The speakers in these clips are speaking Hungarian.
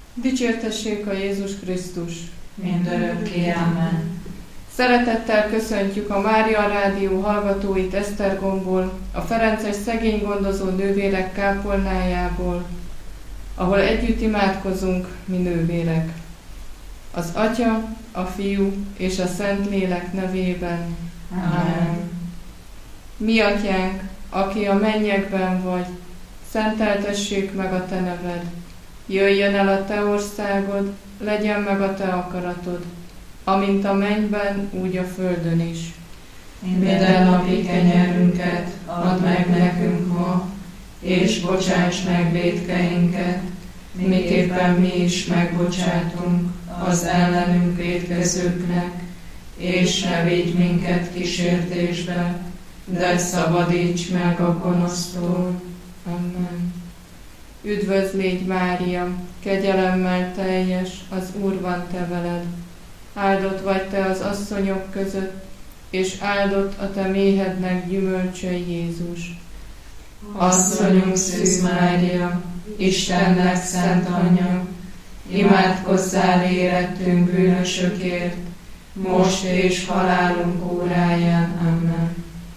Dicsértessék a Jézus Krisztus! Mindörökké, amen. Szeretettel köszöntjük a Mária Rádió hallgatóit Esztergomból, a Ferences Szegény Gondozó Nővérek kápolnájából, ahol együtt imádkozunk, mi nővérek. Az Atya, a Fiú és a Szentlélek nevében. Amen. Mi Atyánk, aki a mennyekben vagy, szenteltessék meg a Te neved. Jöjjön el a Te országod, legyen meg a Te akaratod, amint a mennyben, úgy a földön is. Mindennapi kenyerünket add meg nekünk ma, és bocsáss meg vétkeinket, miképpen mi is megbocsátunk az ellenünk vétkezőknek, és ne vigy minket kísértésbe, de szabadíts meg a gonosztól. Amen. Üdvözlégy, Mária, kegyelemmel teljes, az Úr van te veled. Áldott vagy te az asszonyok között, és áldott a te méhednek gyümölcse, Jézus. Asszonyunk Szűz Mária, Istennek szent anyja, imádkozzál érettünk bűnösökért, most és halálunk óráján. Amen.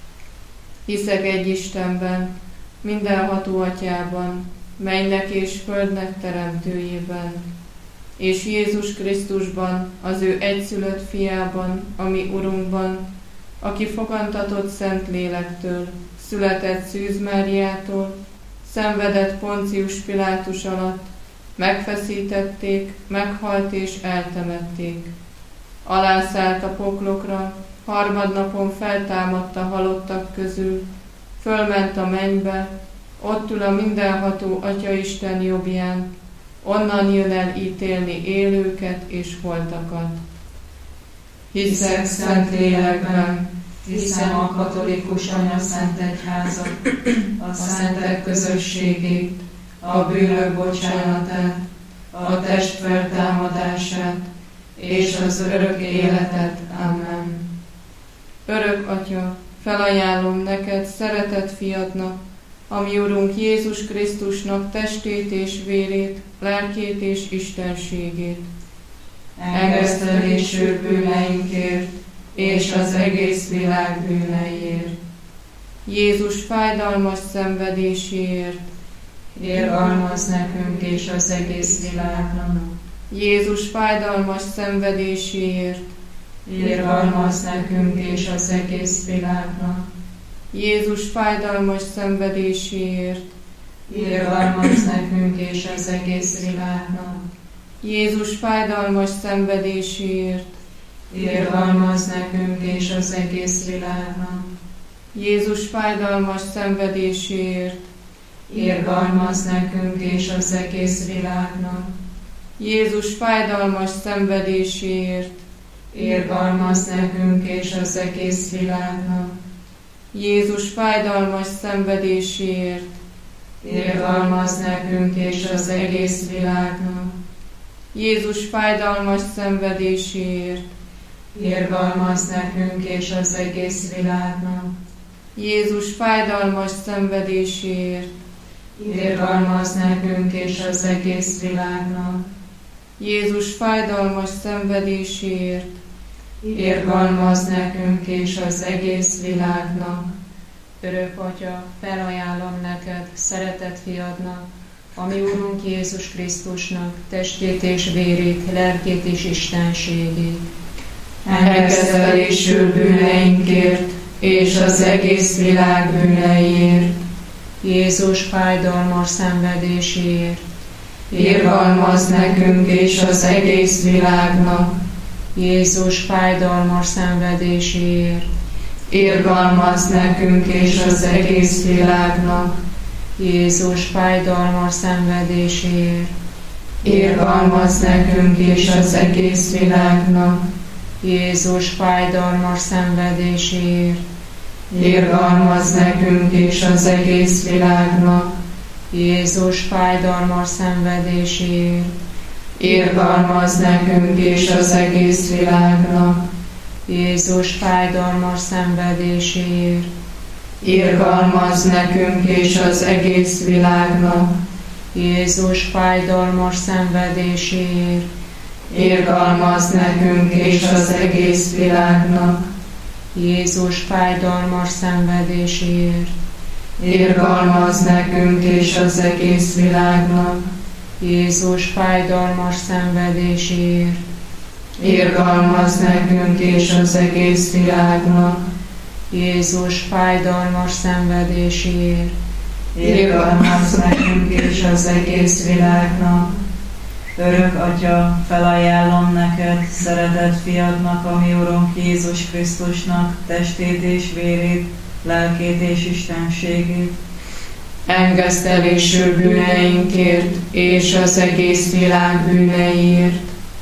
Hiszek egy Istenben, mindenható Atyában, mennynek és földnek teremtőjében, és Jézus Krisztusban, az ő egyszülött fiában, a mi Urunkban, aki fogantatott Szentlélektől, született Szűz Máriától, szenvedett Poncius Pilátus alatt, megfeszítették, meghalt és eltemették. Alászállt a poklokra, harmadnapon feltámadt a halottak közül, fölment a mennybe, ott ül a mindenható Atyaisten jobbján, onnan jön el ítélni élőket és holtakat. Hiszek Szentlélekben, hiszem a katolikus anyaszent egyházat, a szentek közösségét, a bűnök bocsánatát, a test feltámadását és az örök életet. Amen. Örök Atya, felajánlom neked szeretett fiadnak, a mi Urunk Jézus Krisztusnak testét és vérét, lelkét és istenségét. Engesztelésű bűneinkért és az egész világ bűneiért. Jézus fájdalmas szenvedéséért. Irgalmazz nekünk és az egész világnak. Jézus fájdalmas szenvedéséért. Irgalmazz nekünk és az egész világnak. Jézus fájdalmas szenvedéséért. Irgalmazz nekünk és az egész világnak. Jézus fájdalmas szenvedéséért. Irgalmazz nekünk és az egész világnak. Jézus fájdalmas szenvedéséért. Irgalmazz nekünk és az egész világnak. Jézus fájdalmas szenvedéséért. Irgalmazz nekünk és az egész világnak. Jézus fájdalmas szenvedéséért. Irgalmazz nekünk és az egész világnak. Jézus fájdalmas szenvedéséért. Irgalmazz nekünk és az egész világnak. Jézus fájdalmas szenvedéséért. Irgalmazz nekünk és az egész világnak. Jézus fájdalmas szenvedéséért. Irgalmazz nekünk és az egész világnak. Örök Atya, felajánlom neked, szeretett fiadnak, a mi Urunk Jézus Krisztusnak testét és vérét, lelkét és istenségét. Engesztelésül bűneinkért és az egész világ bűneiért. Jézus fájdalmas szenvedéséért. Irgalmazz nekünk és az egész világnak. Jézus fájdalmas szenvedéséért. Irgalmazz nekünk és az egész világnak. Jézus fájdalmas szenvedéséért. Irgalmazz nekünk és az egész világnak. Jézus fájdalmas szenvedéséért. Irgalmazz nekünk és az egész világnak. Jézus fájdalmas szenvedéséért. Irgalmazz nekünk és az egész világnak. Jézus fájdalmas szenvedéséért. Irgalmazz nekünk és az egész világnak. Jézus fájdalmas szenvedéséért, irgalmazz nekünk és az egész világnak. Jézus fájdalmas szenvedéséért, Irgalmazz nekünk és az egész világnak. Jézus fájdalmas szenvedéséért, Irgalmazz nekünk és az egész világnak. Jézus fájdalmas szenvedéséért, Irgalmazz nekünk és az egész világnak. Örök Atya, felajánlom neked, szeretett fiadnak, a mi Urunk Jézus Krisztusnak, testét és vérét, lelkét és istenségét. Engesztelésű bűneinkért és az egész világ bűneiért.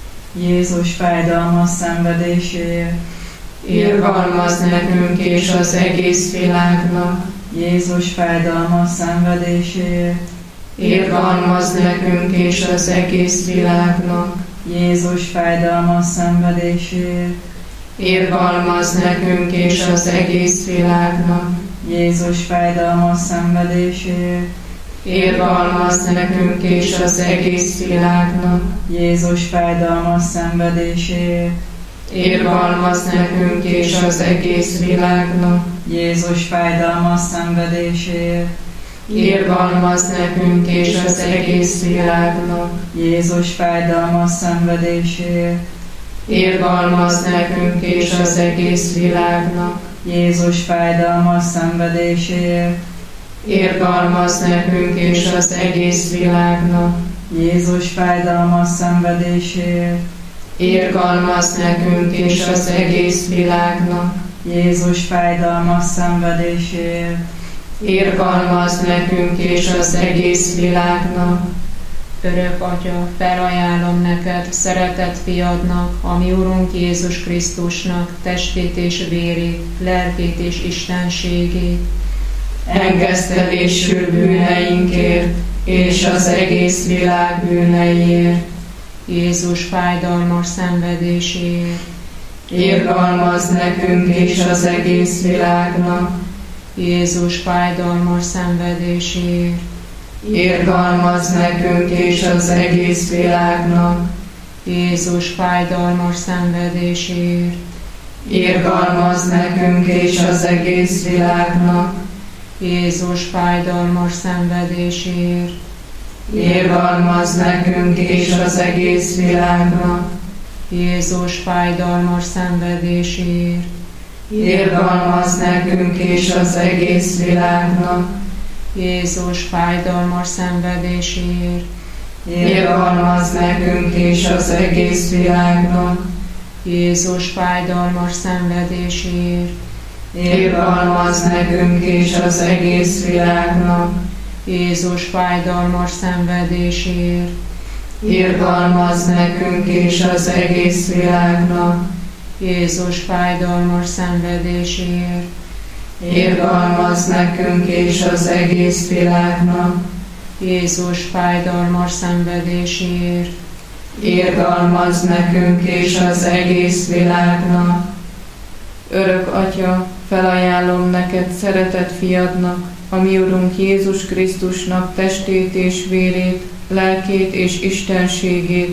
Jézus fájdalmas szenvedéséért. Irgalmazz nekünk és az egész világnak. Jézus fájdalmas szenvedéséért. Irgalmazz nekünk és az egész világnak. Jézus fájdalmas szenvedéséért. Irgalmazz nekünk és az egész világnak. Jézus fájdalmas szenvedéséért. Irgalmazz nekünk és az egész világnak. Jézus fájdalmas szenvedéséért. Irgalmazz nekünk és az egész világnak. Jézus fájdalmas szenvedéséért. Irgalmazz nekünk és az egész világnak. Jézus fájdalmas szenvedéséért. Irgalmazz nekünk és az egész világnak. Jézus fájdalmas szenvedéséért. Irgalmazz nekünk és az egész világnak. Jézus fájdalmas szenvedéséért. Irgalmazz nekünk és az egész világnak. Jézus fájdalmas szenvedéséért. Irgalmazz nekünk és az egész világnak. Örök Atya, felajánlom neked, szeretett fiadnak, a mi Urunk Jézus Krisztusnak, testét és vérét, lelkét és istenségét. Engesztelésű bűneinkért és az egész világ bűneiért. Jézus fájdalmas szenvedéséért, Irgalmazz nekünk és az egész világnak. Jézus fájdalmas szenvedéséért, Irgalmazz nekünk és az egész világnak. Jézus fájdalmas szenvedéséért, Irgalmazz nekünk és az egész világnak. Jézus fájdalmas szenvedéséért, Irgalmazz nekünk és az egész világnak. Jézus fájdalmas szenvedéséért, Irgalmazz nekünk és az egész világnak. Jézus fájdalmas szenvedéséért, Irgalmazz nekünk és az egész világnak. Jézus fájdalmas szenvedéséért, Irgalmazz nekünk és az egész világnak. Jézus fájdalmas szenvedéséért, Irgalmazz nekünk és az egész világnak. Jézus fájdalmas szenvedéséért, Irgalmazz nekünk és az egész világnak. Jézus fájdalmas szenvedéséért, Irgalmazz nekünk és az egész világnak. Örök Atya, felajánlom neked, szeretett fiadnak, a mi Urunk Jézus Krisztusnak testét és vérét, lelkét és istenségét,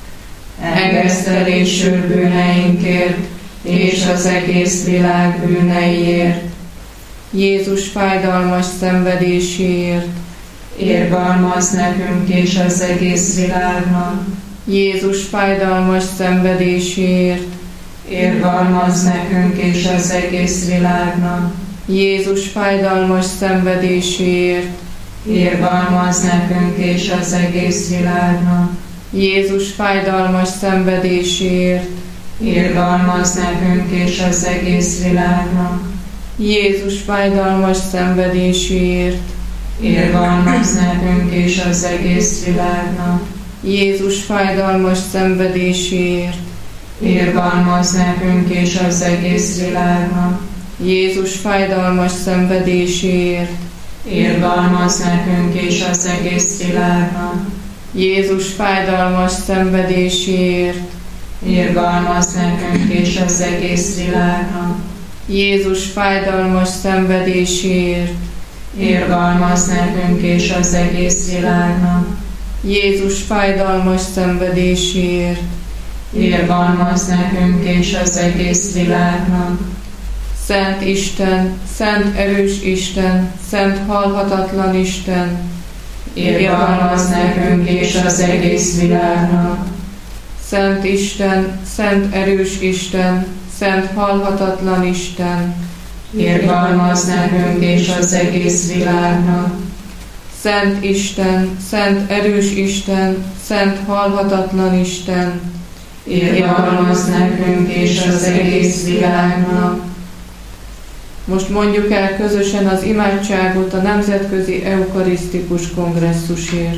engesztelésű bűneinkért és az egész világ bűneiért, Jézus fájdalmas szenvedéséért, Irgalmazz nekünk és az egész világnak. Jézus fájdalmas szenvedéséért, Irgalmazz nekünk és az egész világnak. Jézus fájdalmas szenvedéséért, Irgalmazz nekünk és az egész világnak. Jézus fájdalmas szenvedéséért, Irgalmazz nekünk és az egész világnak. Jézus fájdalmas szenvedéséért, Irgalmazz nekünk és az egész világnak. Jézus fájdalmas szenvedéséért, Irgalmazz nekünk és az egész világnak. Jézus fájdalmas szenvedéséért, Irgalmazz nekünk és az egész világnak. Jézus fájdalmas szenvedéséért, Irgalmazz nekünk és az egész világnak. Jézus fájdalmas szenvedéséért, Irgalmazz nekünk és az egész világnak. Jézus fájdalmas szenvedéséért. Irgalmazz nekünk és az egész világnak. Szent Isten, szent erős Isten, szent halhatatlan Isten, Irgalmazz nekünk és az egész világnak. Szent Isten, szent erős Isten, szent halhatatlan Isten, Irgalmazz nekünk és az egész világnak. Szent Isten, szent erős Isten, szent halhatatlan Isten, Irgalmazz nekünk és az egész világnak. Most mondjuk el közösen az imádságot a Nemzetközi Eukarisztikus Kongresszusért.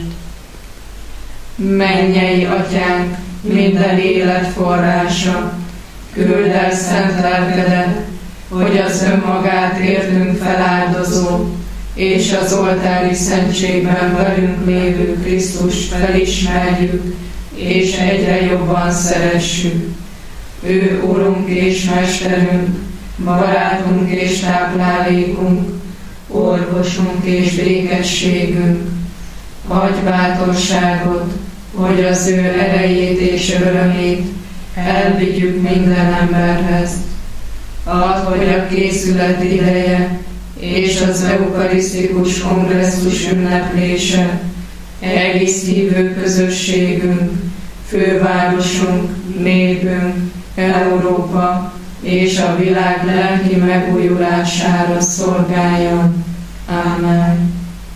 Mennyei Atyánk, minden élet forrása, küld el szent lelkedet, hogy az önmagát értünk feláldozó, és az oltári szentségben velünk lévő Krisztust felismerjük, és egyre jobban szeressük. Ő Urunk és Mesterünk, barátunk és táplálékunk, orvosunk és békességünk. Adj bátorságot, hogy az ő erejét és örömét elvigyük minden emberhez. Add, hogy a készület ideje és az eukarisztikus kongresszus ünneplése egész hívő közösségünk, fővárosunk, népünk, Európa és a világ lelki megújulására szolgáljon. Amen.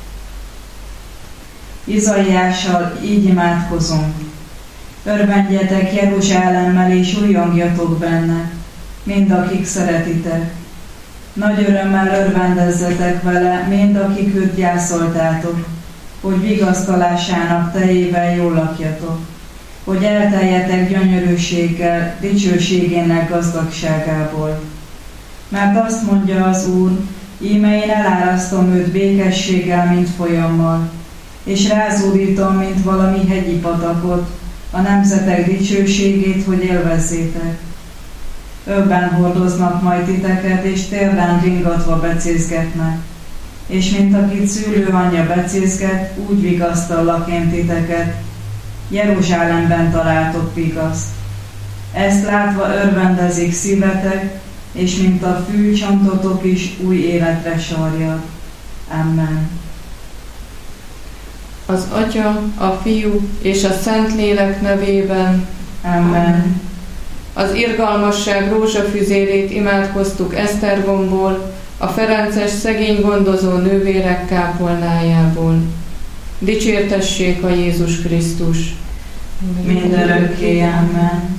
Izaiással így imádkozunk. Örvendjetek Jeruzsálemmel és újjongjatok benne, mind akik szeretitek. Nagy örömmel örvendezzetek vele, mind akik őt gyászoltátok, hogy vigasztalásának tejével jól lakjatok, hogy elteljetek gyönyörűséggel, dicsőségének gazdagságából. Mert azt mondja az Úr, íme én elárasztom őt békességgel, mint folyammal, és rázúdítom, mint valami hegyi patakot, a nemzetek dicsőségét, hogy élvezzétek. Öbben hordoznak majd titeket, és térden ringatva becézgetnek, és mint akit szülő anyja becézget, úgy vigasztallak én titeket. Jeruzsálemben találtok vigaszt. Ezt látva örvendezik szívetek, és mint a fű, csontotok is új életre sarjad. Amen. Az Atya, a Fiú és a Szentlélek nevében. Amen. Az irgalmasság rózsafüzérét imádkoztuk Esztergomból, a ferences szegény gondozó nővérek kápolnájából. Dicsértessék a Jézus Krisztus! Mindörökké, amen.